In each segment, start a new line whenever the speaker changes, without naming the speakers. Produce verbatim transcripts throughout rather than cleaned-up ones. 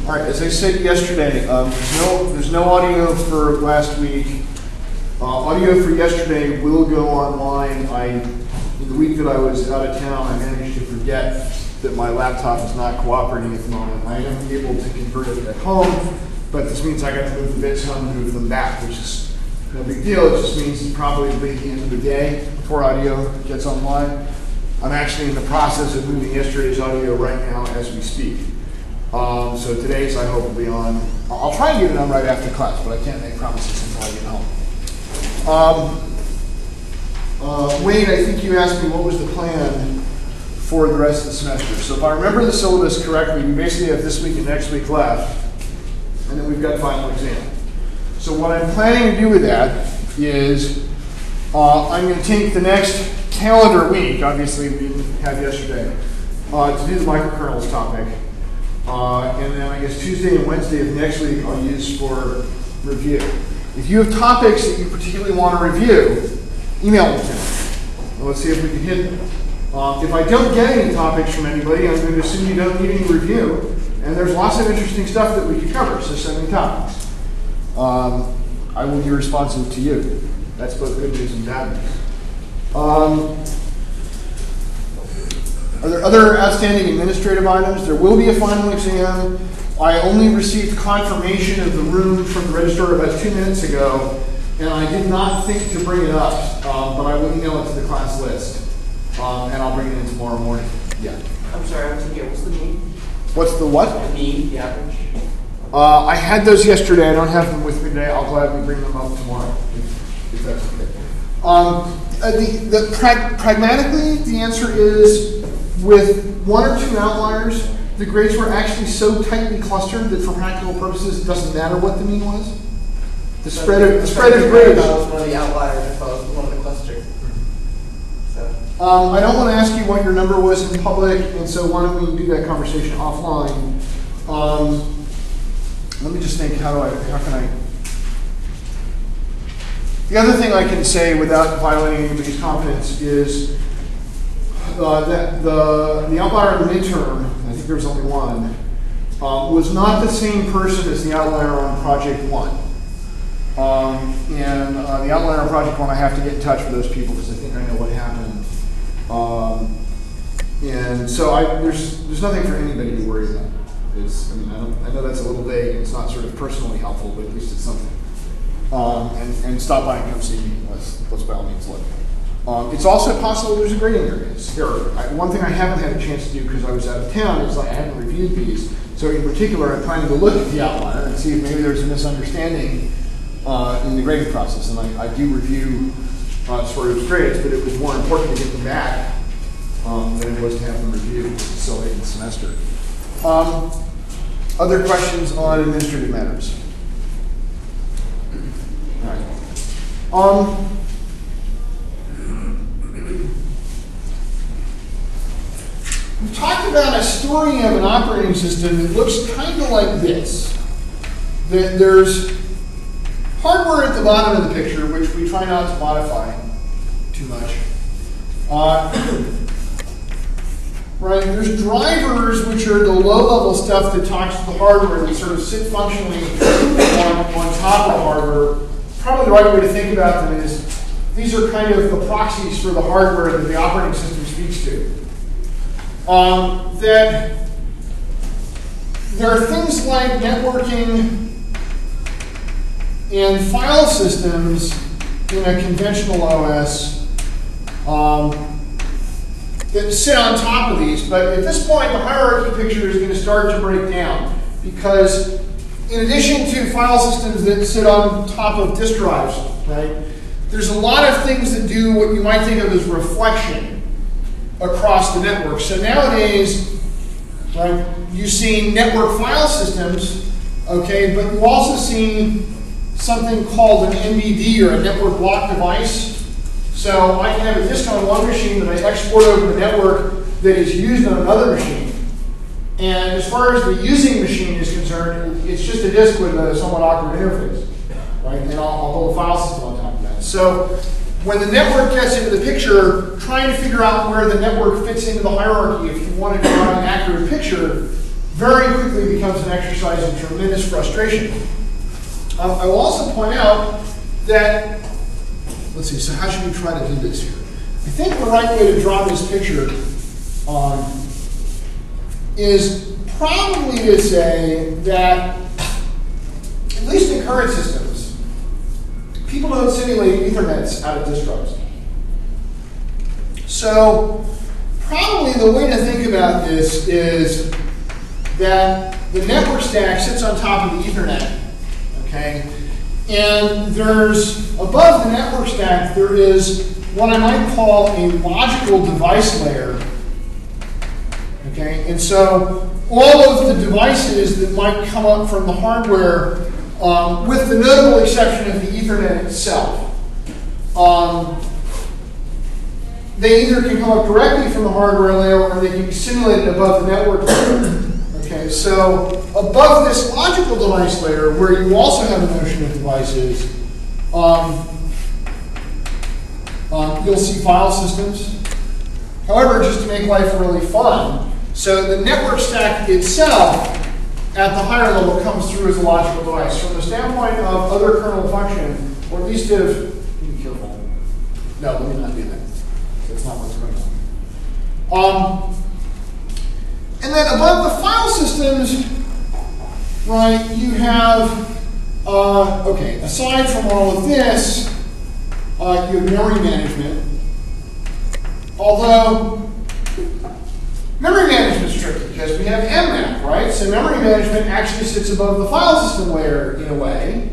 All right, as I said yesterday, um, there's no there's no audio for last week. Uh, audio for yesterday will go online. I, in the week that I was out of town, I managed to forget that my laptop is not cooperating at the moment. I am able to convert it at home, but this means I got to move the bits home and move them back, which is no big deal. It just means it's probably the end of the day before audio gets online. I'm actually in the process of moving yesterday's audio right now as we speak. Um, so today's, I hope, will be on. I'll try and get it on right after class, but I can't make promises until I get home. Um, uh, Wade, I think you asked me what was the plan for the rest of the semester. So if I remember the syllabus correctly, we basically have this week and next week left, and then we've got final exam. So what I'm planning to do with that is uh, I'm going to take the next calendar week, obviously we didn't have yesterday, uh, to do the microkernels topic. Uh, and then I guess Tuesday and Wednesday of next week I'll use for review. If you have topics that you particularly want to review, email them to me. And let's see if we can hit them. Uh, if I don't get any topics from anybody, I'm going to assume you don't need any review. And there's lots of interesting stuff that we could cover, so send me topics. Um, I will be responsive to you. That's both good news and bad news. Um, Are there other outstanding administrative items? There will be a final exam. I only received confirmation of the room from the registrar about two minutes ago, and I did not think to bring it up, um, but I will email it to the class list, um, and I'll bring it in tomorrow morning. Yeah.
I'm sorry, I was thinking, what's the mean?
What's the what?
The mean, the average.
Uh, I had those yesterday. I don't have them with me today. I'll gladly bring them up tomorrow, if, if that's okay. Um, uh, the, the pra pragmatically, the answer is, with one or two outliers, the grades were actually so tightly clustered that for practical purposes, it doesn't matter what the mean was. The
So
spread of, the spread of
I
grades.
thought it was one of the outliers, I thought it was one of the cluster. So.
Um, I don't want to ask you what your number was in public, and so why don't we do that conversation offline. Um, let me just think, how do I, how can I? The other thing I can say without violating anybody's confidence is Uh, that the, the outlier in the midterm, I think there was only one, um, was not the same person as the outlier on project one. Um, and uh, the outlier on project one, I have to get in touch with those people because I think I know what happened. Um, and so I, there's there's nothing for anybody to worry about. It's, I mean, I, don't, I know that's a little vague. It's not sort of personally helpful, but at least it's something. Um, and, and stop by and come see me. Let's, let's by all means look. Um, it's also possible there's a grading areas. There are, I, one thing I haven't had a chance to do because I was out of town is like I haven't reviewed these. So in particular, I'm planning to look at the outlier and see if maybe there's a misunderstanding uh, in the grading process. And I, I do review uh, sort of grades, but it was more important to get them back um, than it was to have them reviewed so late in the semester. Um, other questions on administrative matters? All right. Um, We talked about a story of an operating system that looks kind of like this. That there's hardware at the bottom of the picture, which we try not to modify too much. Uh, right, there's drivers, which are the low-level stuff that talks to the hardware that sort of sit functionally on, on top of the hardware. Probably the right way to think about them is these are kind of the proxies for the hardware that the operating system speaks to. Um, that there are things like networking and file systems in a conventional O S um, that sit on top of these. But at this point, the hierarchy picture is going to start to break down because in addition to file systems that sit on top of disk drives, right, there's a lot of things that do what you might think of as reflection across the network. So nowadays, right, you see network file systems, okay, but you also see something called an N B D or a network block device. So I can have a disk on one machine that I export over the network that is used on another machine. And as far as the using machine is concerned, it's just a disk with a somewhat awkward interface, right? And I'll, I'll hold a file system on top of that. So when the network gets into the picture, trying to figure out where the network fits into the hierarchy, if you want to draw an accurate picture, very quickly becomes an exercise in tremendous frustration. Um, I will also point out that, let's see, so how should we try to do this here? I think the right way to draw this picture um, is probably to say that, at least in current systems, people don't simulate Ethernets out of disk drives. So probably the way to think about this is that the network stack sits on top of the Ethernet, okay? And there's, above the network stack, there is what I might call a logical device layer, okay? And so all of the devices that might come up from the hardware, um, with the notable exception of the Ethernet itself, um, they either can come up directly from the hardware layer or they can be simulated above the network layer. Okay, so above this logical device layer, where you also have a notion of devices, um, um, you'll see file systems. However, just to make life really fun, so the network stack itself at the higher level comes through as a logical device. From the standpoint of other kernel function, or at least if, be careful. No, let me not do that. That's not what's going on. Um, and then above the file systems, right, you have, uh, okay, aside from all of this, uh, you have memory management. Although, memory management is tricky because we have M MAC, right? So memory management actually sits above the file system layer in a way.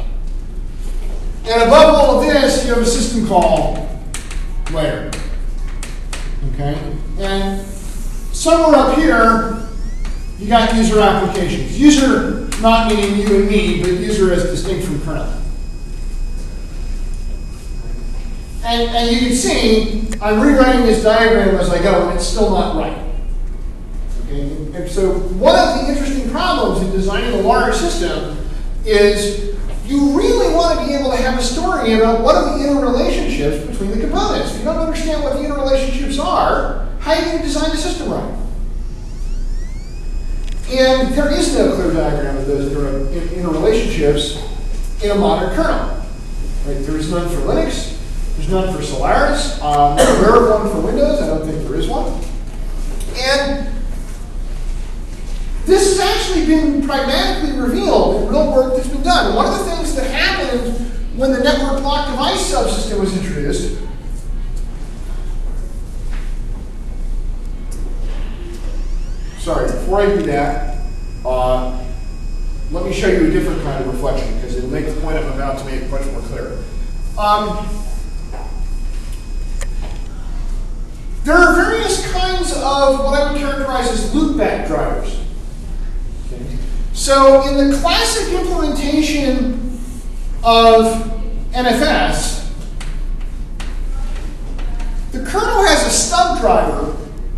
And above all of this, you have a system call layer. Okay? And somewhere up here, you got user applications. User not meaning you and me, but user as distinct from kernel. And, and you can see, I'm rewriting this diagram as I go, and it's still not right. Okay? And so one of the interesting problems in designing a large system is you really want to be able to have a story about what are the interrelationships between the components. If you don't understand what the interrelationships are, how are you going to design the system right? And there is no clear diagram of those inter interrelationships in a modern kernel. Right? There is none for Linux. There's none for Solaris. Um, I'm aware of one for Windows. I don't think there is one. And this has actually been pragmatically revealed in real work that's been done. One of the things that happened when the network block device subsystem was introduced sorry, before I do that, uh, let me show you a different kind of reflection because it'll make the point I'm about to make much more clear. Um, there are various kinds of what I would characterize as loopback drivers. So in the classic implementation of N F S, the kernel has a stub driver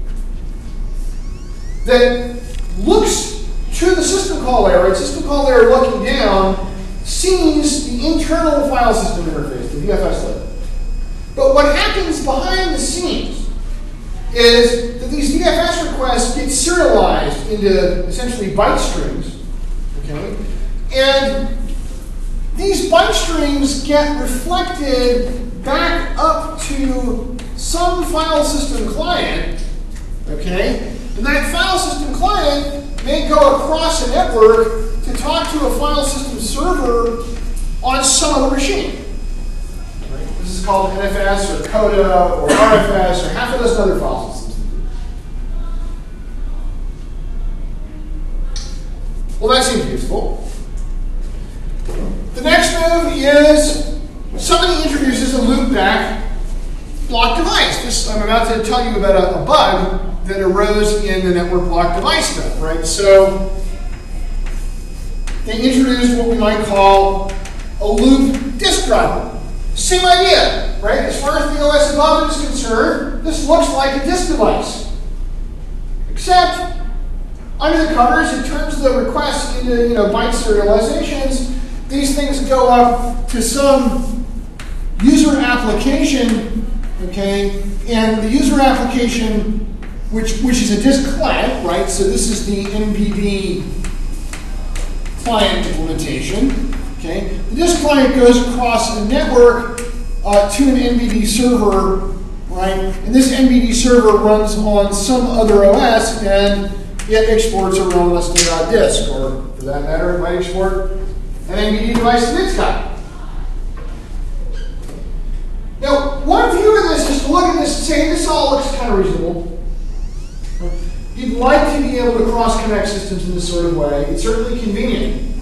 that looks to the system call layer, and system call layer looking down sees the internal file system interface, the V F S layer. But what happens behind the scenes is that these V F S requests get serialized into essentially byte strings. Okay? And these byte streams get reflected back up to some file system client, okay? And that file system client may go across a network to talk to a file system server on some other machine. Right? This is called N F S or CODA or R F S or half a dozen other file systems. Well, that seems useful. The next move is somebody introduces a loopback block device. This, I'm about to tell you about a, a bug that arose in the network block device stuff, right? So they introduced what we might call a loop disk driver. Same idea, right? As far as the O S above is concerned, this looks like a disk device. Except under the covers, it turns the requests into you know, byte serializations. These things go up to some user application, okay? And the user application which, which is a disk client, right? So this is the M B D client implementation, okay? The disk client goes across a network uh, to an M B D server, right? And this M B D server runs on some other O S, and it exports a run listing.disk, or for that matter, it might export an M B D device to its copy. Now, one view of this is to look at this and say, this all looks kind of reasonable. You'd like to be able to cross-connect systems in this sort of way. It's certainly convenient.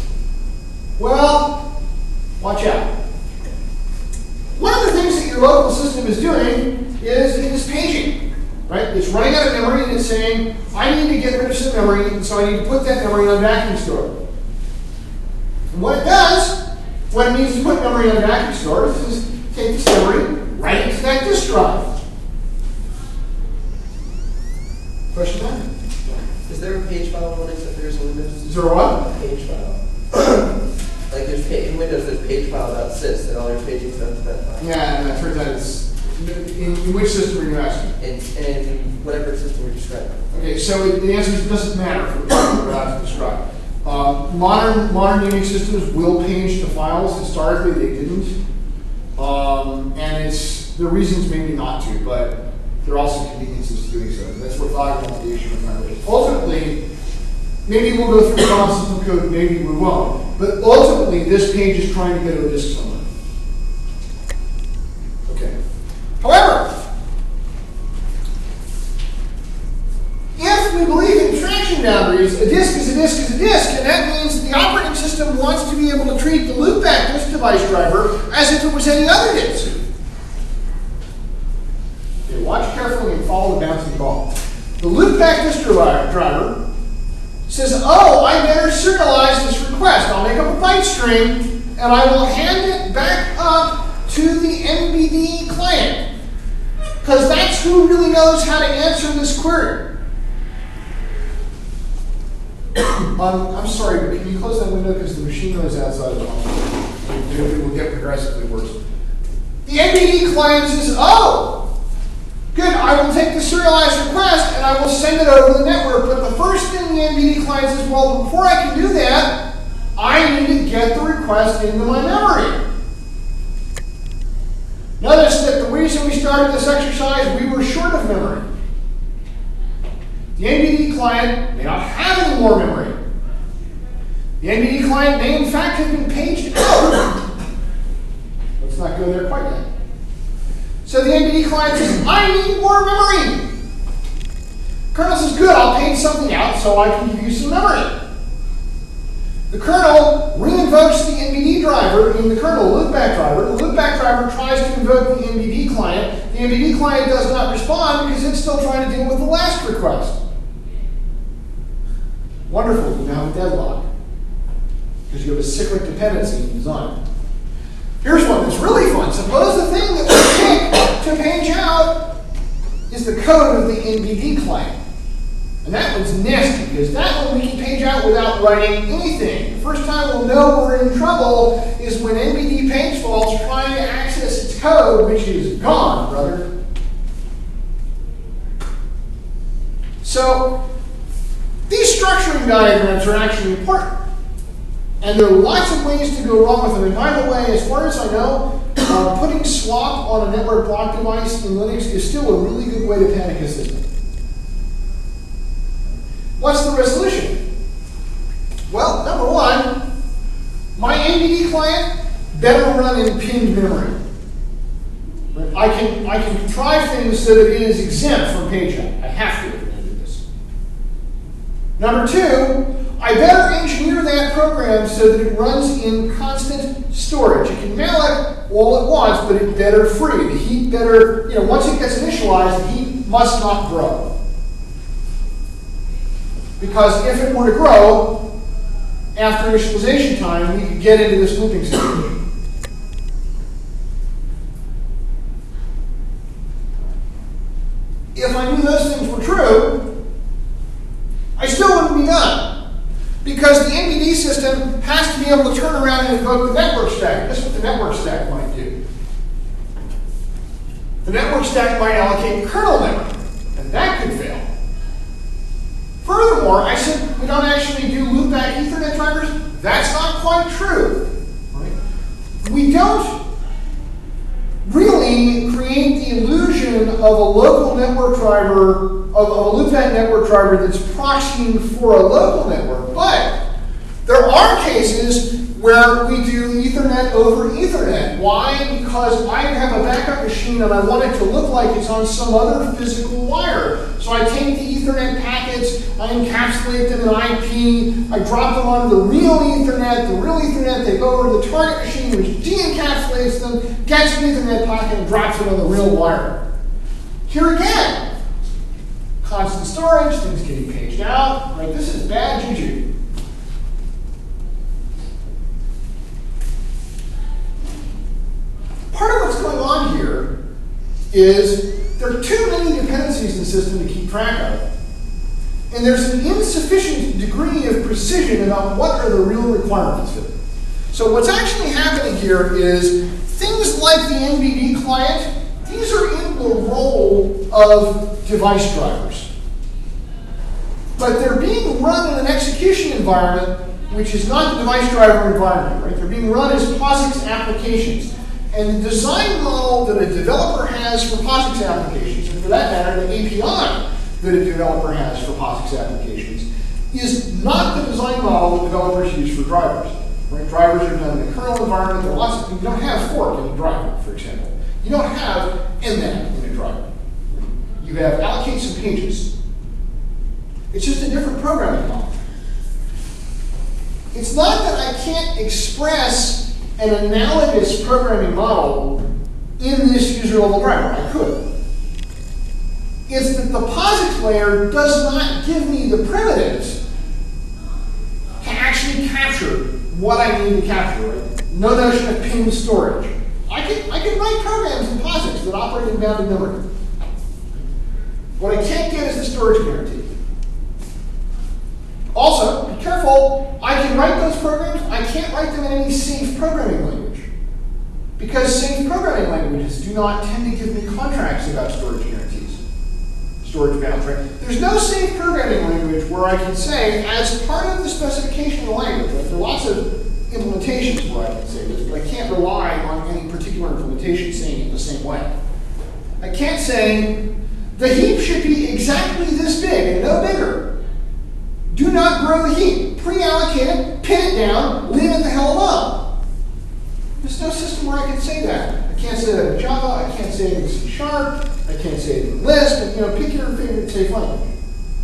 Well, watch out. One of the things that your local system is doing is it is paging, right? It's running out of memory and it's saying, I need to get rid of some memory, and so I need to put that memory on vacuum store. And what it does, when it needs to put memory on vacuum store, is take this memory, write it to that disk drive. Question there?
Is there a page file in Linux if there's Windows?
Is there a what?
A page file. Like there's pa in Windows, there's page.sys, and all your paging stuff to that file.
Yeah, and it turns out it's in, in which system are you asking?
In, in whatever system you're describing.
Okay, so it, the answer is it doesn't matter for the problem we're about to describe. Um, modern modern Unix systems will page the files. Historically, they didn't, um, and it's the reasons maybe not to, but there are also conveniences to doing so. That's orthogonal to the issue of memory. Ultimately, maybe we'll go through constant code, maybe we won't. But ultimately, this page is trying to go to a disk somewhere. Okay. However, if we believe in traction boundaries, a disk is a disk is a disk, and that means that the operating system wants to be able to treat the loopback disk device driver as if it was any other disk. Okay, watch carefully and follow the bouncing ball. The loopback disk driver says, oh, I better serialize this request. I'll make up a byte string, and I will hand it back up to the M B D client, because that's who really knows how to answer this query. um, I'm sorry, but can you close that window, because the machine noise outside of the home. It will get progressively worse. The M B D client says, oh, good, I will take the serialized request and I will send it over the network. But the first thing the M B D client says, well, before I can do that, I need to get the request into my memory. Notice that the reason we started this exercise, we were short of memory. The M B D client may not have any more memory. The M B D client may in fact have been paged out. Let's not go there quite yet. So the M B D client says, I need more memory. Kernel says, good, I'll page something out so I can give you some memory. The kernel reinvokes the M B D driver in the kernel loopback driver. The loopback driver tries to invoke the M B D client. The M B D client does not respond because it's still trying to deal with the last request. Wonderful, you now have a deadlock, because you have a cyclic dependency in design. Here's one that's really fun. Suppose the thing that we pick to page out is the code of the M B D client. And that one's nasty, because that one we can page out without writing anything. The first time we'll know we're in trouble is when M B D page faults trying to access its code, which is gone, brother. So these structuring diagrams are actually important. And there are lots of ways to go wrong with them. And by the way, as far as I know, uh, putting swap on a network block device in Linux is still a really good way to panic a system. What's the resolution? Well, number one, my M B D client better run in pinned memory. I can, I can contrive things so that it is exempt from page out. I have to if I'm going to do this. Number two, I better engineer that program so that it runs in constant storage. It can mail it all at once, but it better free. The heap better, you know, once it gets initialized, the heap must not grow. Because if it were to grow, after initialization time, we could get into this looping situation. If I knew those things were true, I still wouldn't be done. Because the M B D system has to be able to turn around and invoke the network stack. That's what the network stack might do. The network stack might allocate kernel memory. And That could fail. Furthermore, I said we don't actually do loopback Ethernet drivers. That's not quite true. Right? We don't really create the illusion of a local network driver, of, of a loopback network driver that's proxying for a local network. But there are cases where we do Ethernet over Ethernet. Why? Because I have a backup machine and I want it to look like it's on some other physical wire. So I take the Ethernet packets, I encapsulate them in I P, I drop them onto the real Ethernet. The real Ethernet, they go over to the target machine, which de-encapsulates them, gets an Ethernet packet, and drops it on the real wire. Here again, constant storage, things getting paged out. Right? This is bad juju. Part of what's going on here is there are too many dependencies in the system to keep track of. And there's an insufficient degree of precision about what are the real requirements of it. So what's actually happening here is things like the N B D client, these are in the role of device drivers. But they're being run in an execution environment which is not the device driver environment, right? They're being run as POSIX applications. And the design model that a developer has for POSIX applications, and for that matter, the A P I that a developer has for POSIX applications, is not the design model that developers use for drivers. Right? Drivers are done in the kernel environment. There are lots of, you don't have fork in a driver, for example. You don't have N M A in a driver. You have allocate some pages. It's just a different programming model. It's not that I can't express an analogous programming model in this user-level driver. I could. It's that the POSIX layer does not give me the primitives to actually capture what I need to capture. Right? No notion of pin storage. I can, I can write programs in POSIX that operate in bounded memory. What I can't get is the storage guarantee. Also, be careful, I can write those programs, I can't write them in any safe programming language. Because safe programming languages do not tend to give me contracts about storage guarantees, storage bounds, right? There's no safe programming language where I can say, as part of the specification of the language, right? There are lots of implementations where I can say this, but I can't rely on any particular implementation saying it the same way. I can't say, the heap should be exactly this big and no bigger. Do not grow the heap. Pre-allocate it, pin it down, leave it the hell alone. There's no system where I can say that. I can't say that in Java, I can't say it in C Sharp, I can't say it in Lisp, and you know, pick your favorite safe language.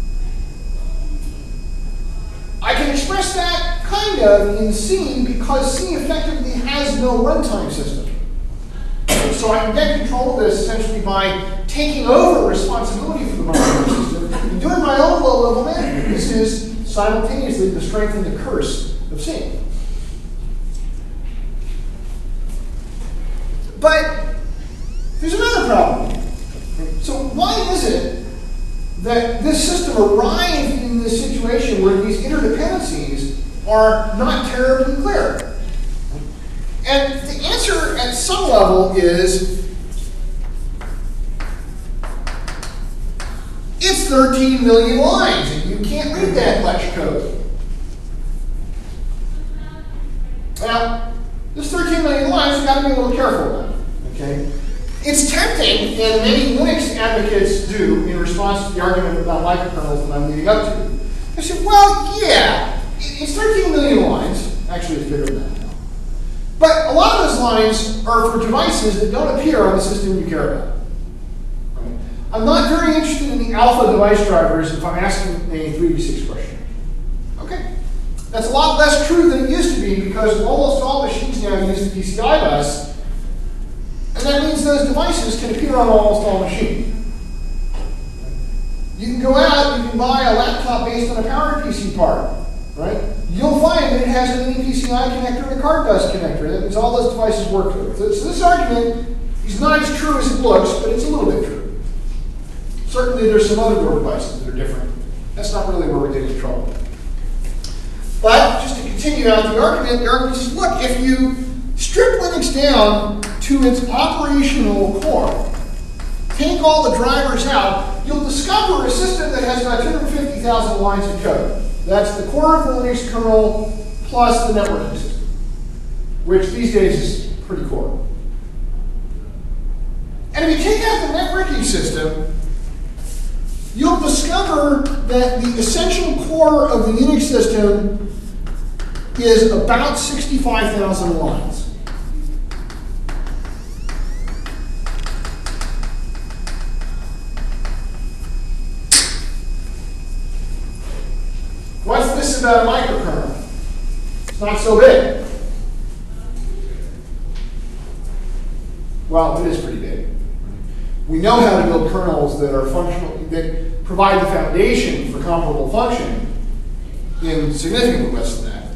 I can express that kind of in C because C effectively has no runtime system. So I can get control of this essentially by taking over responsibility for the runtime system and doing my own low-level management. This is simultaneously the strength and the curse of C. But there's another problem. So why is it that this system arrived in this situation where these interdependencies are not terribly clear? And the answer at some level is it's thirteen million lines, and you can't read that much code. Now, this thirteen million lines, you've got to be a little careful about. Okay? It's tempting, and many Linux advocates do in response to the argument about microkernels that I'm leading up to. They say, well, yeah, it's thirteen million lines. Actually, it's bigger than that now. But a lot of those lines are for devices that don't appear on the system you care about. Right? I'm not very interested in the alpha device drivers if I'm asking a three v six question. Okay. That's a lot less true than it used to be because almost all machines now use the P C I bus. And that means those devices can appear on almost all machines. You can go out, you can buy a laptop based on a PowerPC part, right? You'll find that it has an N E P C I connector and a card bus connector. That means all those devices work together. So, so this argument is not as true as it looks, but it's a little bit true. Certainly there's some other board devices that are different. That's not really where we're getting in trouble. But just to continue out the argument, the argument is, look, if you strip Linux down to its operational core, take all the drivers out, you'll discover a system that has about two hundred fifty thousand lines of code. That's the core of the Linux kernel plus the networking system, which these days is pretty core. And if you take out the networking system, you'll discover that the essential core of the Unix system is about sixty-five thousand lines. What's this about a microkernel? It's not so big. Well, it is pretty big. We know how to build kernels that are functional, that provide the foundation for comparable function in significantly less than that.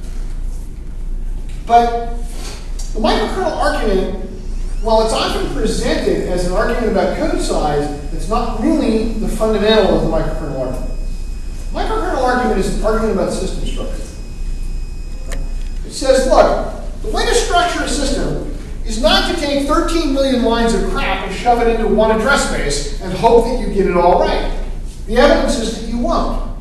But the microkernel argument, while it's often presented as an argument about code size, it's not really the fundamental of the microkernel argument. Microkernel argument is an argument about system structure. It says, look, the way to structure a system is not to take thirteen million lines of crap and shove it into one address space and hope that you get it all right. The evidence is that you won't.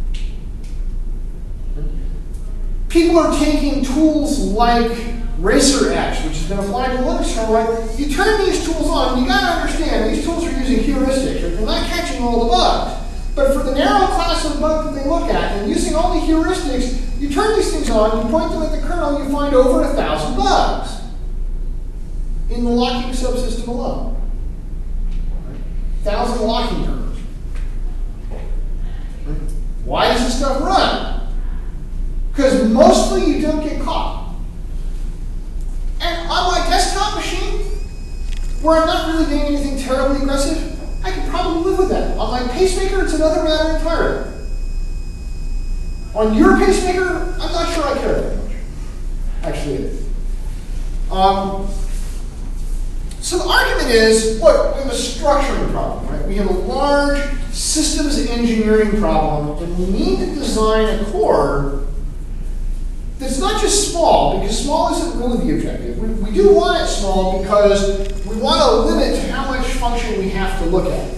People are taking tools like RacerX, which has been applied to Linux kernel, right? You turn these tools on, you gotta understand, these tools are using heuristics, right? They're not catching all the bugs. But for the narrow class of bug that they look at, and using all the heuristics, you turn these things on, you point them at the kernel, you find over a thousand bugs in the locking subsystem alone. A thousand locking errors. Why does this stuff run? Because mostly you don't get caught. And on my desktop machine, where I'm not really doing anything terribly aggressive, I could probably live with that. On my pacemaker, it's another matter entirely. On your pacemaker, I'm not sure I care very much. Actually, it is. Um, so the argument is, look, we have a structuring problem, right? We have a large systems engineering problem, and we need to design a core that's not just small, because small isn't really the objective. We, we do want it small because we want to limit how much function we have to look at.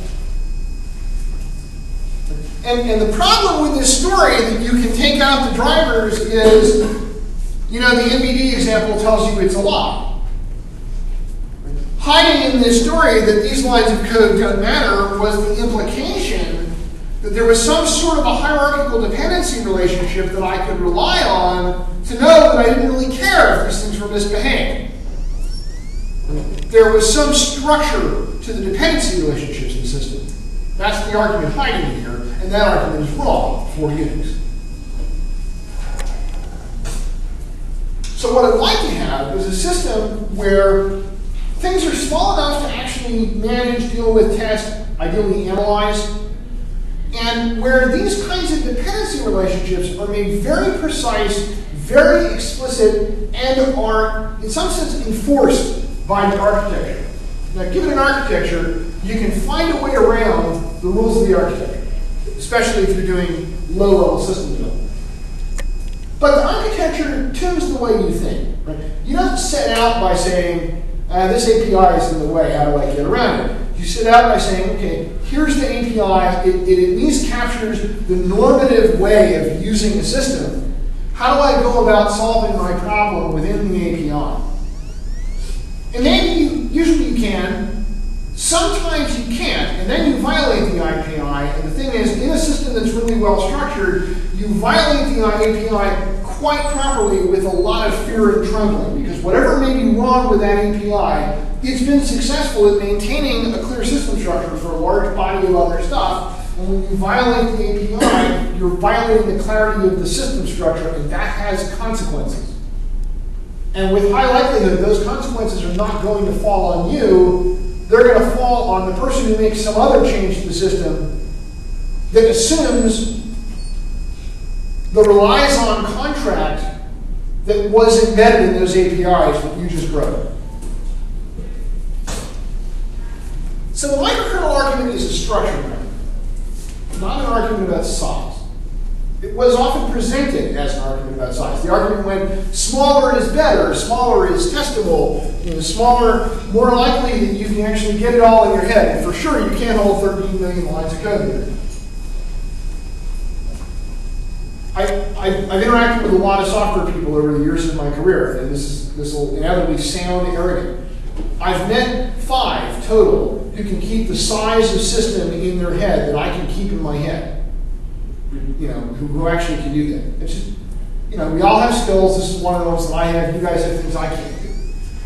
And, and the problem with this story that you can take out the drivers is, you know, the M B D example tells you it's a lot. Hiding in this story that these lines of code don't matter was the implication that there was some sort of a hierarchical dependency relationship that I could rely on to know that I didn't really care if these things were misbehaved. There was some structure to the dependency relationships in the system. That's the argument hiding here, and that argument is wrong for Unix. So what I'd like to have is a system where things are small enough to actually manage, deal with, test, ideally analyze, and where these kinds of dependency relationships are made very precise, very explicit, and are, in some sense, enforced by the architecture. Now, given an architecture, you can find a way around the rules of the architecture, especially if you're doing low-level system development. But the architecture tunes the way you think. Right? You don't set out by saying, uh, this A P I is in the way, how do I get around it? You set out by saying, okay, here's the A P I, it, it at least captures the normative way of using the system. How do I go about solving my problem within the A P I? And then you, usually you can, sometimes you can't, and then you violate the A P I, and the thing is, in a system that's really well structured, you violate the A P I quite properly with a lot of fear and trembling, because whatever may be wrong with that A P I, it's been successful at maintaining a clear system structure for a large body of other stuff, and when you violate the A P I, you're violating the clarity of the system structure, and that has consequences. And with high likelihood, those consequences are not going to fall on you. They're going to fall on the person who makes some other change to the system that assumes the relies on contract that was embedded in those A P Is that you just wrote. So the microkernel argument is a structure argument, not an argument about size. it was often presented as an argument about size. The argument went, smaller is better, smaller is testable, you know, smaller, more likely that you can actually get it all in your head. And for sure, you can't hold thirteen million lines of code here. I, I, I've interacted with a lot of software people over the years of my career, and this is this will inevitably sound arrogant. I've met five total who can keep the size of system in their head that I can keep in my head. You know, who, who actually can do that. It's just, you know, we all have skills. This is one of those that I have. You guys have things I can't do.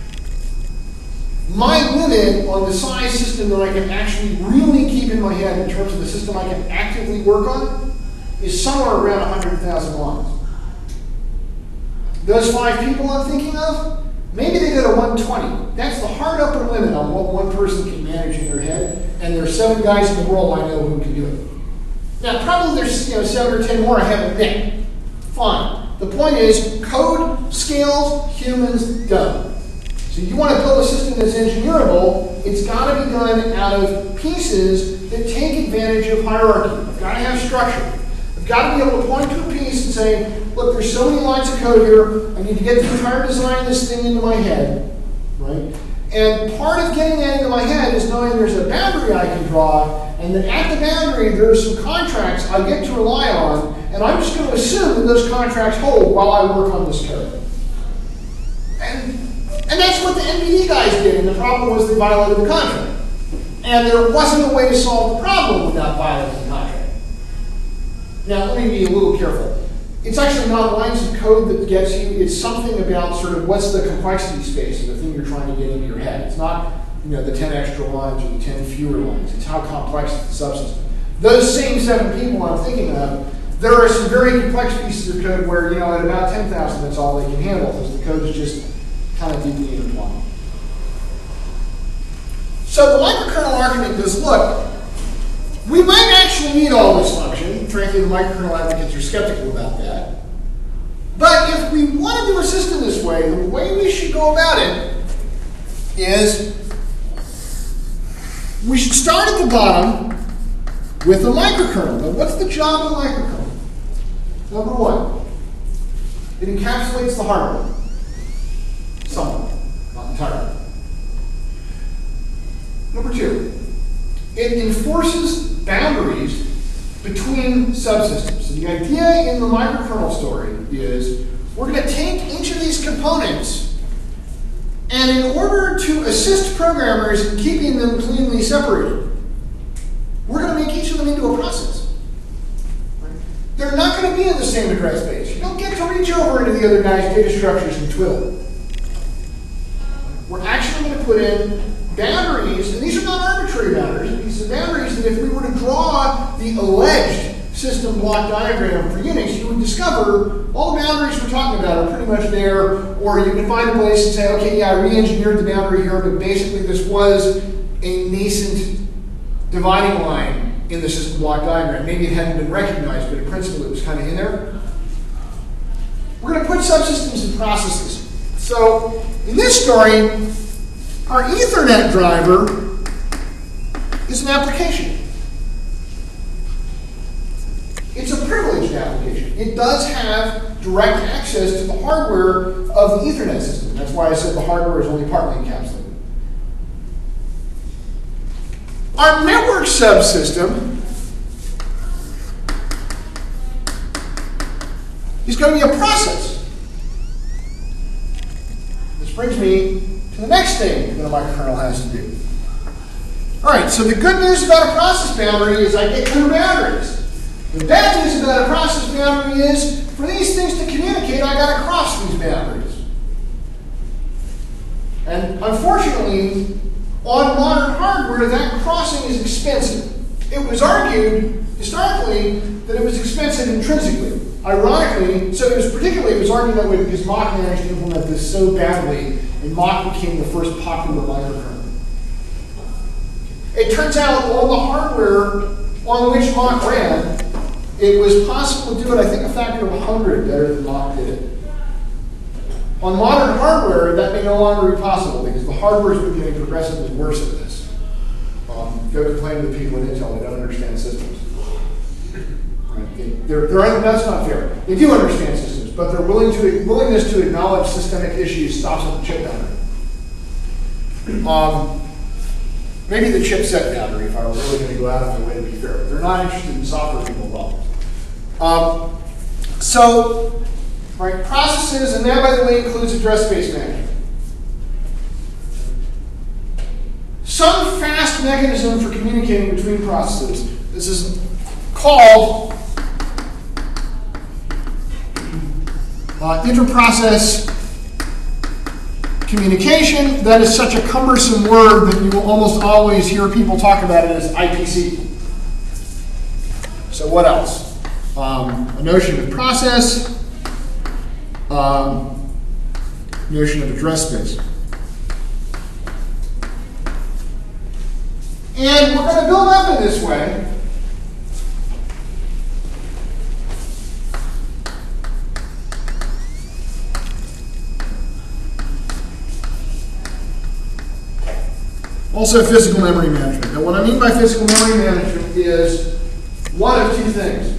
My limit on the size system that I can actually really keep in my head in terms of the system I can actively work on is somewhere around one hundred thousand lines. Those five people I'm thinking of, maybe they go to one twenty. That's the hard upper limit on what one person can manage in their head, and there are seven guys in the world I know who can do it. Now, probably there's you know, seven or ten more I haven't met. Fine. The point is, code scales, humans don't. So you want to build a system that's engineerable, it's got to be done out of pieces that take advantage of hierarchy. I've got to have structure. I've got to be able to point to a piece and say, look, there's so many lines of code here, I need to get the entire design of this thing into my head, right? And part of getting that into my head is knowing there's a boundary I can draw, and that at the boundary there are some contracts I get to rely on, and I'm just going to assume that those contracts hold while I work on this code. And, and that's what the N V D guys did, and the problem was they violated the contract. And there wasn't a way to solve the problem without violating the contract. Now, let me be a little careful. It's actually not lines of code that gets you. It's something about sort of what's the complexity space of the thing you're trying to get into your head. It's not you know, the ten extra lines or the ten fewer lines. It's how complex is the subsystem. Those same seven people I'm thinking of, there are some very complex pieces of code where, you know, at about ten thousand, that's all they can handle because the code is just kind of deeply intertwined. So the microkernel argument goes, look, we might actually need all this function. Frankly, the microkernel advocates are skeptical about that. But if we want to do a system this way, the way we should go about it is we should start at the bottom with a microkernel. Now, what's the job of a microkernel? Number one, it encapsulates the hardware. Somewhat, not entirely. Number two, it enforces boundaries between subsystems. So the idea in the microkernel story is we're going to take each of these components, and in order to assist programmers in keeping them cleanly separated, we're going to make each of them into a process. Right? They're not going to be in the same address space. You don't get to reach over into the other guy's data structures and twiddle. We're actually going to put in boundaries, and these are not arbitrary boundaries. These are boundaries that if we were to draw the alleged system block diagram for Unix, you would discover all the boundaries we're talking about are pretty much there, or you can find a place and say, okay, yeah, I re-engineered the boundary here, but basically this was a nascent dividing line in the system block diagram. Maybe it hadn't been recognized, but in principle it was kind of in there. We're going to put subsystems in processes. So in this story, our Ethernet driver is an application. It's a privileged application. It does have direct access to the hardware of the Ethernet system. That's why I said the hardware is only partly encapsulated. Our network subsystem is going to be a process. This brings me to the next thing that a microkernel has to do. All right, so the good news about a process boundary is I get clear boundaries. The bad news about a process boundary is for these things to communicate, I got to cross these boundaries. And unfortunately, on modern hardware, that crossing is expensive. It was argued historically that it was expensive intrinsically. Ironically, so it was particularly, it was argued that way because Mach managed to implement this so badly, and Mach became the first popular microkernel. It turns out all the hardware on which Mach ran, it was possible to do it, I think, a factor of one hundred better than Mach did it. On modern hardware, that may no longer be possible because the hardware is becoming progressively worse at this. Um, go complain to the people at Intel, they don't understand systems. Right? Okay, they're, they're, that's not fair. They do understand systems, but their willing to, willingness to acknowledge systemic issues stops at the chip boundary. Um, maybe the chipset boundary, if I were really going to go out of my way to be fair. But they're not interested in software people problems. Um, so, right, processes, and that, by the way, includes address space management. Some fast mechanism for communicating between processes. This is called uh, inter-process communication. That is such a cumbersome word that you will almost always hear people talk about it as I P C. So what else? Um, a notion of process, um, notion of address space. And we're going to build up in this way. Also physical memory management. Now what I mean by physical memory management is one of two things.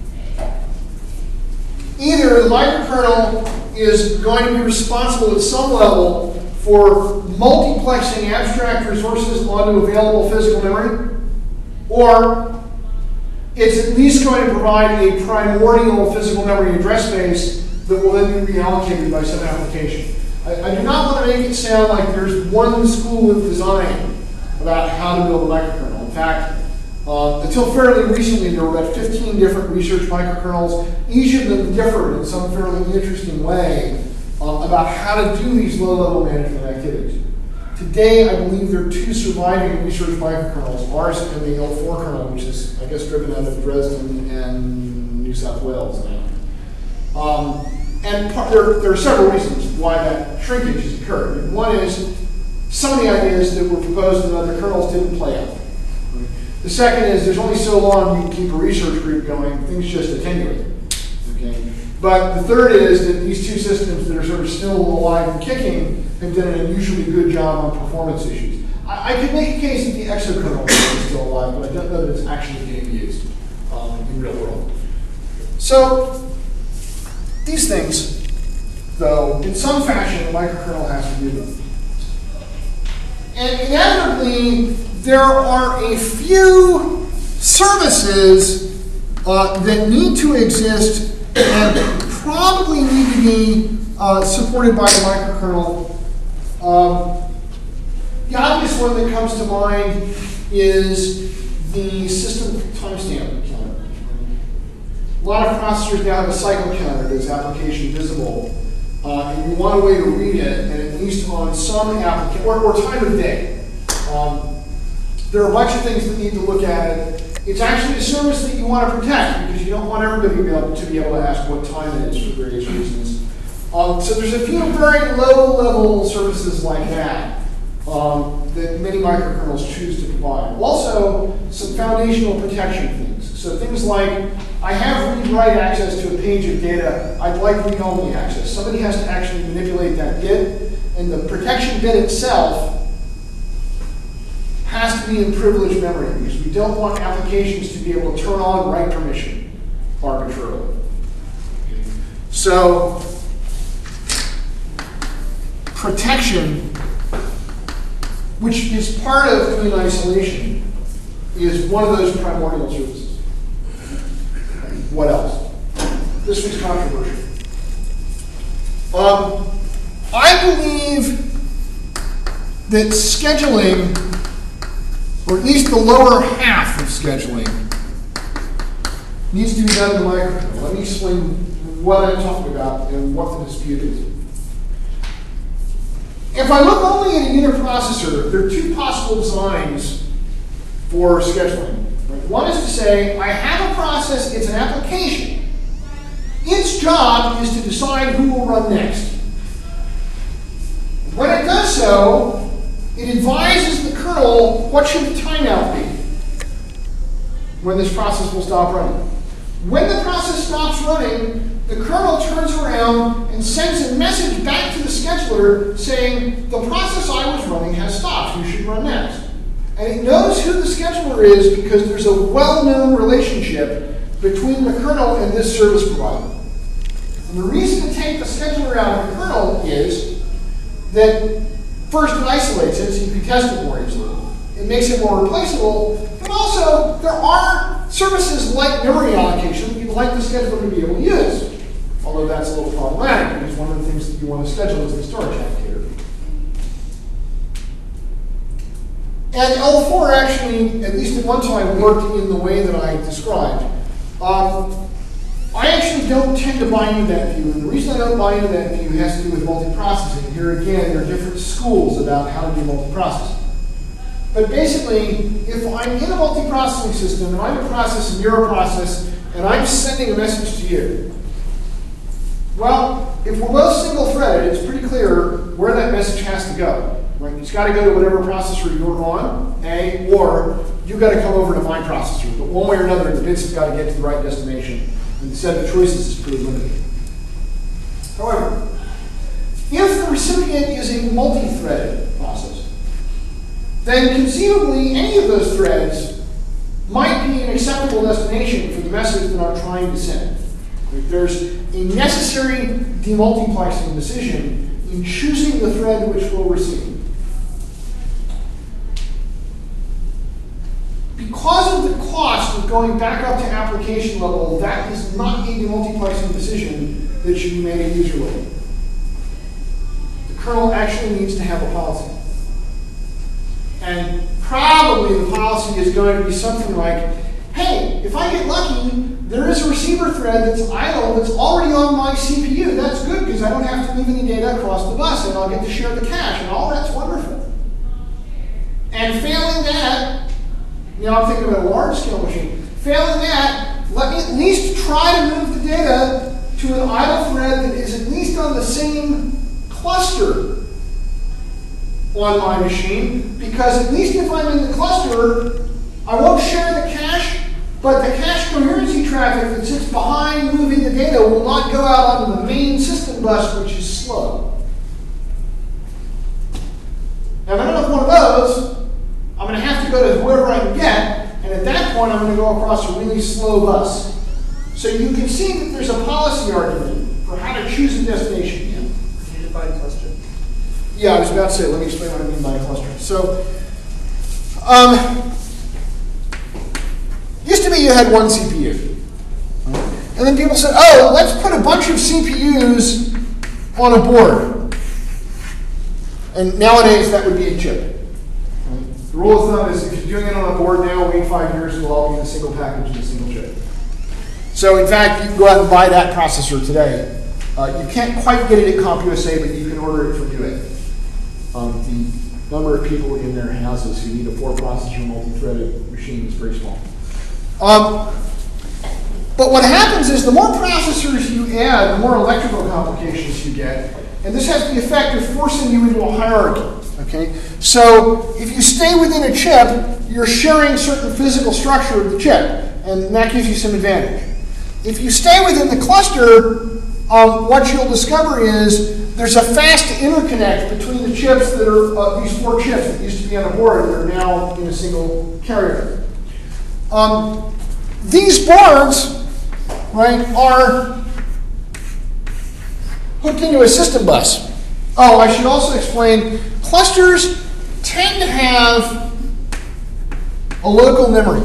Either the microkernel is going to be responsible at some level for multiplexing abstract resources onto available physical memory, or it's at least going to provide a primordial physical memory address space that will then be reallocated by some application. I, I do not want to make it sound like there's one school of design about how to build a microkernel. In fact, uh, until fairly recently, there were about fifteen different research microkernels. Each of them differed in some fairly interesting way uh, about how to do these low-level management activities. Today, I believe there are two surviving research microkernels, ours and the L four kernel, which is, I guess, driven out of Dresden and New South Wales now. Um, and part, there, there are several reasons why that shrinkage has occurred. One is some of the ideas that were proposed in other kernels didn't play out. The second is there's only so long you can keep a research group going, things just attenuate. Okay? But the third is that these two systems that are sort of still alive and kicking have done an unusually good job on performance issues. I, I could make a case that the exokernel is still alive, but I don't know that it's actually being used um, in real world. So these things, though, in some fashion, the microkernel has to do them. And inevitably, there are a few services uh, that need to exist and probably need to be uh, supported by the microkernel. Um, the obvious one that comes to mind is the system timestamp counter. A lot of processors now have a cycle counter that's application visible. Uh, and you want a way to read it, and at least on some application, or, or time of day. Um, there are a bunch of things that need to look at it. It's actually a service that you want to protect because you don't want everybody to be able to, be able to ask what time it is for various reasons. Um, so there's a few very low-level services like that um, that many microkernels choose to provide. Also, some foundational protection things. So things like, I have read-write access to a page of data. I'd like read-only access. Somebody has to actually manipulate that bit, and the protection bit itself has to be in privileged memory because we don't want applications to be able to turn on write permission arbitrarily. So, protection, which is part of doing isolation, is one of those primordial services. What else? This was controversial. Um, I believe that scheduling, or at least the lower half of scheduling, needs to be done in the microkernel. Let me explain what I'm talking about and what the dispute is. If I look only at a unit processor, there are two possible designs for scheduling. One is to say, I have a process, it's an application. Its job is to decide who will run next. When it does so, it advises the kernel what should the timeout be when this process will stop running. When the process stops running, the kernel turns around and sends a message back to the scheduler saying, the process I was running has stopped, you should run next. And it knows who the scheduler is because there's a well-known relationship
between the kernel and this service provider. And the reason to take the scheduler out of the kernel is that first, it isolates it, so you can test it more easily. It makes it more replaceable, but also there are services like memory allocation that you'd like the scheduler to be able to use. Although that's a little problematic, because one of the things that you want to schedule is the storage allocator. And L four actually, at least at one time, worked in the way that I described. Um, I actually don't tend to buy into that view, and the reason I don't buy into that view has to do with multiprocessing. Here again, there are different schools about how to do multiprocessing. But basically, if I'm in a multiprocessing system, and I'm a process and you're a process, and I'm sending a message to you, well, if we're both single-threaded, it's pretty clear where that message has to go. Right? It's got to go to whatever processor you're on, A, or you've got to come over to my processor. But one way or another, the bits have got to get to the right destination. And the set of choices is pretty limited. However, if the recipient is a multi-threaded process, then conceivably any of those threads might be an acceptable destination for the message that I'm trying to send. If there's a necessary demultiplexing decision in choosing the thread which will receive. Because of the cost of going back up to application level, that is not a demultiplexing decision that should be made at user level. The kernel actually needs to have a policy. And probably the policy is going to be something like, hey, if I get lucky, there is a receiver thread that's idle that's already on my C P U. That's good because I don't have to move any data across the bus and I'll get to share the cache, and all that's wonderful. And failing that, you know, I'm thinking about a large scale machine. Failing that, let me at least try to move the data to an idle thread that is at least on the same cluster on my machine, because at least if I'm in the cluster, I won't share the cache, but the cache coherency traffic that sits behind moving the data will not go out onto the main system bus, which is slow. Now, if I don't have one of those, I'm going to have to go to whoever I can get, and at that point, I'm going to go across a really slow bus. So you can see that there's a policy argument for how to choose a destination.
Can you define cluster?
Yeah, I was about to say, let me explain what I mean by a cluster. So, um, used to be you had one C P U. And then people said, oh, let's put a bunch of C P Us on a board. And nowadays, that would be a chip.
The rule of thumb is if you're doing it on a board now, wait five years, it'll all be in a single package in a single chip.
So in fact, you can go out and buy that processor today. Uh, you can't quite get it at CompUSA, but you can order it from Newegg. Um, the number of people in their houses who need a four-processor multi-threaded machine is very small. Um, but what happens is the more processors you add, the more electrical complications you get. And this has the effect of forcing you into a hierarchy. Okay? So if you stay within a chip, you're sharing certain physical structure of the chip, and that gives you some advantage. If you stay within the cluster, um, what you'll discover is there's a fast interconnect between the chips that are, uh, these four chips that used to be on a board that are now in a single carrier. Um, these boards, right, are hooked into a system bus. Oh, I should also explain, clusters tend to have a local memory.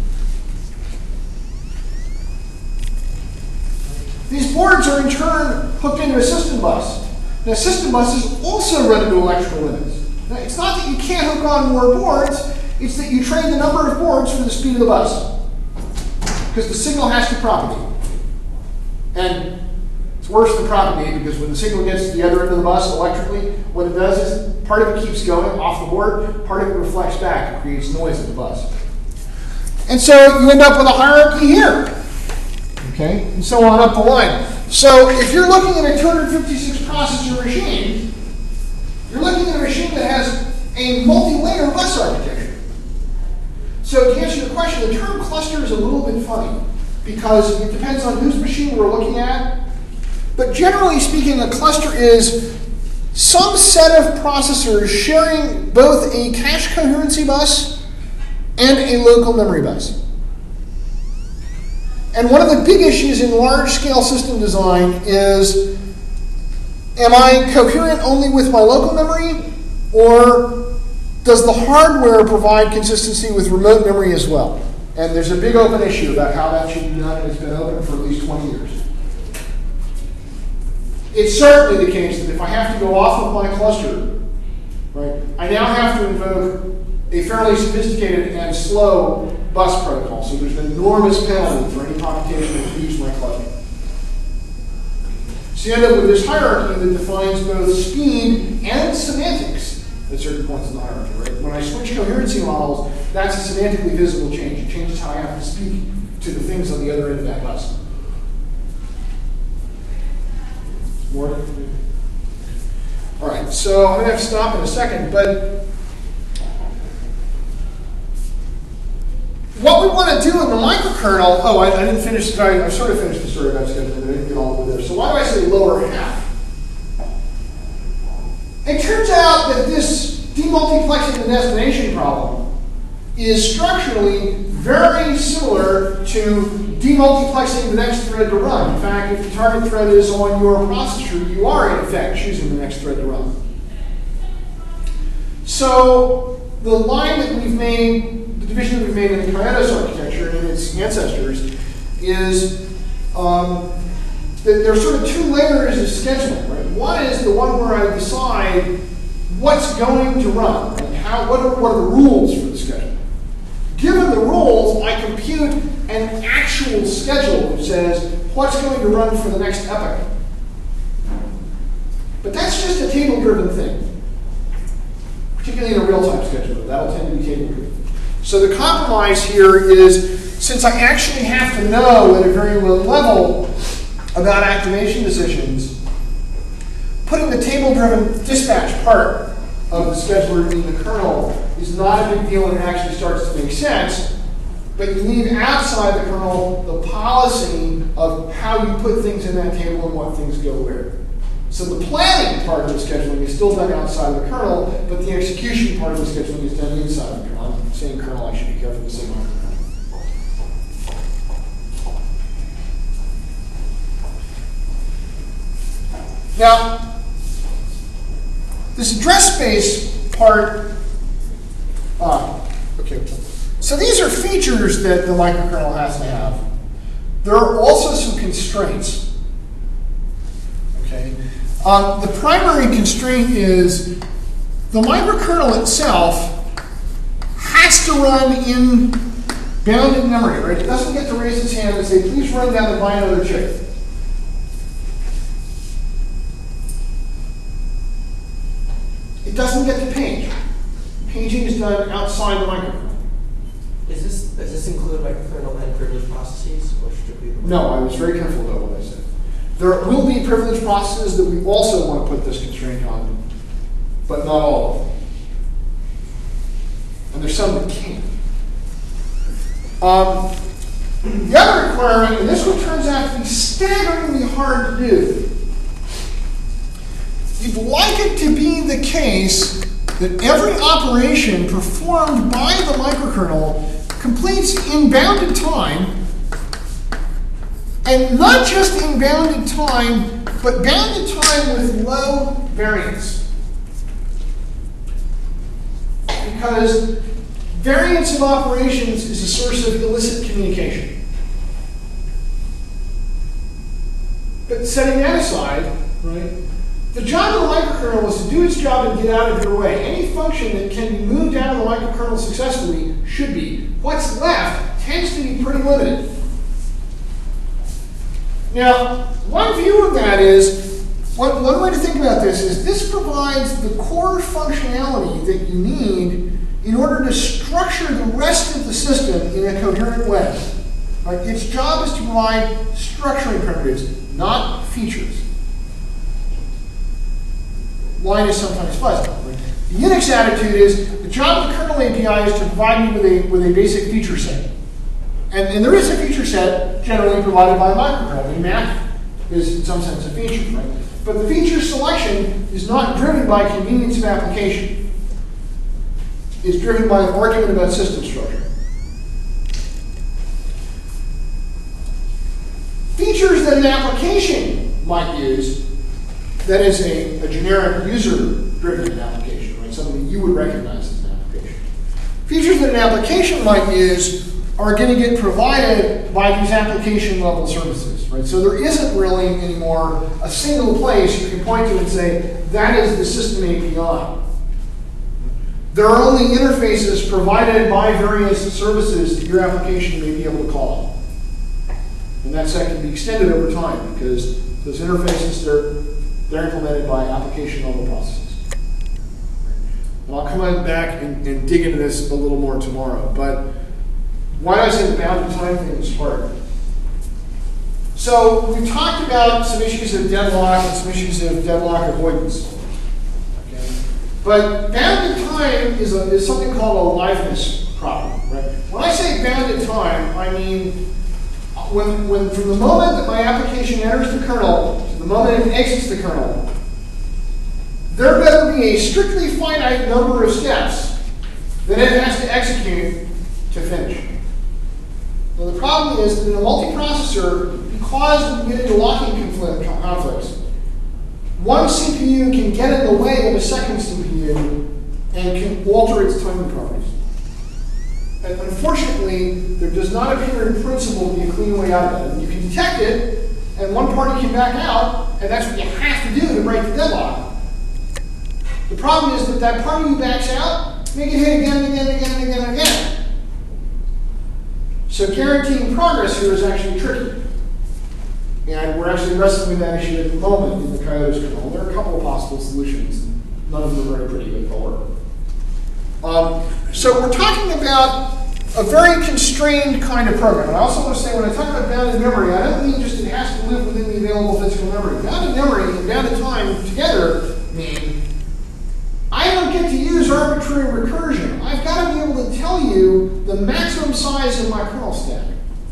These boards are in turn hooked into a system bus. Now, system buses also run into electrical limits. Now, it's not that you can't hook on more boards, it's that you train the number of boards for the speed of the bus. Because the signal has to propagate. And it's worse than propagate, because when the signal gets to the other end of the bus electrically, what it does is part of it keeps going off the board, part of it reflects back and creates noise at the bus. And so you end up with a hierarchy here. Okay, and so on up the line. So if you're looking at a two hundred fifty-six processor machine, you're looking at a machine that has a multi-layer bus architecture. So to answer your question, the term cluster is a little bit funny because it depends on whose machine we're looking at. But generally speaking, a cluster is some set of processors sharing both a cache coherency bus and a local memory bus. And one of the big issues in large-scale system design is, am I coherent only with my local memory, or does the hardware provide consistency with remote memory as well? And there's a big open issue about how that should be done, and it's been open for at least twenty years. It's certainly the case that if I have to go off of my cluster, right, I now have to invoke a fairly sophisticated and slow bus protocol. So there's an enormous penalty for any computation that leaves my cluster. So you end up with this hierarchy that defines both speed and semantics at certain points in the hierarchy, right? When I switch coherency models, that's a semantically visible change. It changes how I have to speak to the things on the other end of that bus. More? All right, so I'm going to have to stop in a second, but what we want to do in the microkernel, oh, I, I didn't finish, I, I sort of finished the story about scheduling, but I didn't get all the way there. So why do I say lower half? It turns out that this demultiplexing the destination problem is structurally very similar to demultiplexing the next thread to run. In fact, if the target thread is on your processor, you are in effect choosing the next thread to run. So the line that we've made, the division that we've made in the Kiotos architecture and its ancestors is um, that there are sort of two layers of scheduling. Right? One is the one where I decide what's going to run, right? How, what, are, what are the rules for the schedule. Given the rules, I compute an actual schedule which says what's going to run for the next epoch. But that's just a table-driven thing, particularly in a real-time scheduler. That'll tend to be table-driven. So the compromise here is, since I actually have to know at a very low level about activation decisions, putting the table-driven dispatch part of the scheduler in the kernel is not a big deal, and it actually starts to make sense. But you leave outside the kernel the policy of how you put things in that table and what things go where. So the planning part of the scheduling is still done outside of the kernel, but the execution part of the scheduling is done inside of the kernel. I'm saying kernel, I should be careful to say microkernel. Now, this address space part, ah, okay. So these are features that the microkernel has to have. There are also some constraints. Okay. Um, the primary constraint is the microkernel itself has to run in bounded memory, right? It doesn't get to raise its hand and say, please run down and buy another chick. It doesn't get to page. Paging is done outside the microkernel.
Is this does this include microkernel and privileged processes, or strictly the
No, I was very careful about what I said. There will be privileged processes that we also want to put this constraint on, but not all of them. And there's some that can't. Um, the other requirement, and this one turns out to be staggeringly hard to do. You'd like it to be the case that every operation performed by the microkernel completes in bounded time, and not just in bounded time, but bounded time with low variance. Because variance of operations is a source of illicit communication. But setting that aside, right? The job of the microkernel is to do its job and get out of your way. Any function that can be moved out of the microkernel successfully should be. What's left tends to be pretty limited. Now, one view of that is, one, one way to think about this is this provides the core functionality that you need in order to structure the rest of the system in a coherent way. Right? Its job is to provide structuring primitives, not features. Line is sometimes fuzzy. Right? The Unix attitude is the job of the kernel A P I is to provide me with a, with a basic feature set. And, and there is a feature set generally provided by a microkernel. I mean, math is in some sense a feature, right? But the feature selection is not driven by convenience of application. It's driven by an argument about system structure. an application might use that is a, a generic user-driven application, right? Something that you would recognize as an application. Features that an application might use are going to get provided by these application level services, right? So there isn't really anymore a single place you can point to and say, that is the system A P I. There are only interfaces provided by various services that your application may be able to call. And that set can be extended over time because those interfaces, they're, they're implemented by application level processes. And I'll come on back and, and dig into this a little more tomorrow. But why do I say the bounded time thing is hard? So we've talked about some issues of deadlock and some issues of deadlock avoidance. Okay? But bounded time is, a, is something called a liveness problem. Right? When I say bounded time, I mean when, when from the moment that my application enters the kernel to the moment it exits the kernel, there better be a strictly finite number of steps that it has to execute to finish. Now the problem is that in a multiprocessor, because we get into locking conflict, conflicts, one C P U can get in the way of a second C P U and can alter its timing properties. And unfortunately, there does not appear in principle to be a clean way out of that. You can detect it, and one party can back out, and that's what you have to do to break the deadlock. The problem is that that party who backs out may get hit again and again and again and again and again. So guaranteeing progress here is actually tricky. And we're actually wrestling with that issue at the moment in the Coyotes kernel. There are a couple of possible solutions. None of them are very pretty, but they'll work. Um, so we're talking about a very constrained kind of program. And I also want to say, when I talk about bounded memory, I don't mean just it has to live within the available physical memory. Bounded memory and bounded time together mean I don't get to use arbitrary recursion. I've got to be able to tell you the maximum size of my kernel stack.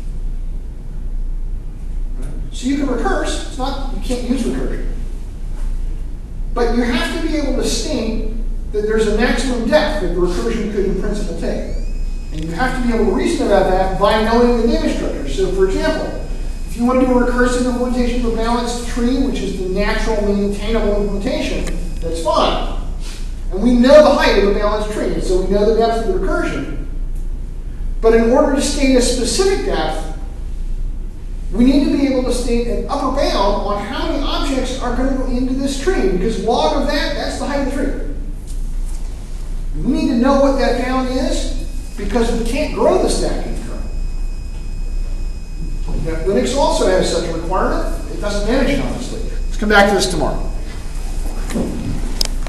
So you can recurse. It's not, you can't use recursion. But you have to be able to state that there's a maximum depth that the recursion could in principle take. And you have to be able to reason about that by knowing the data structure. So for example, if you want to do a recursive implementation of a balanced tree, which is the natural maintainable implementation, that's fine. And we know the height of a balanced tree, and so we know the depth of the recursion. But in order to state a specific depth, we need to be able to state an upper bound on how many objects are going to go into this tree, because log of that, that's the height of the tree. We need to know what that bound is, because we can't grow the stack in the kernel. Now, Linux also has such a requirement. It doesn't manage it, honestly. Let's come back to this tomorrow.